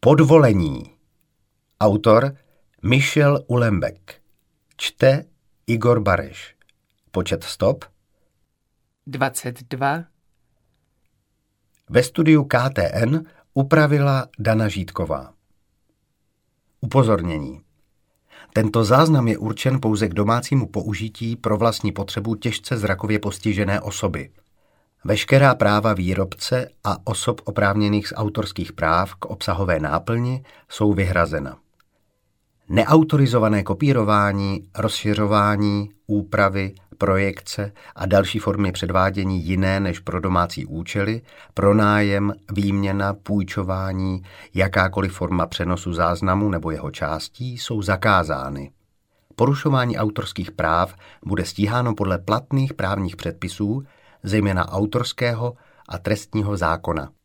Podvolení. Autor Michel Houellebecq. Čte Igor Bareš. Počet stop 22. Ve studiu KTN upravila Dana Žítková. Upozornění. Tento záznam je určen pouze k domácímu použití pro vlastní potřebu těžce zrakově postižené osoby. Veškerá práva výrobce a osob oprávněných z autorských práv k obsahové náplni jsou vyhrazena. Neautorizované kopírování, rozšiřování, úpravy, projekce a další formy předvádění jiné než pro domácí účely, pronájem, výměna, půjčování, jakákoliv forma přenosu záznamu nebo jeho částí jsou zakázány. Porušování autorských práv bude stíháno podle platných právních předpisů, zejména autorského a trestního zákona.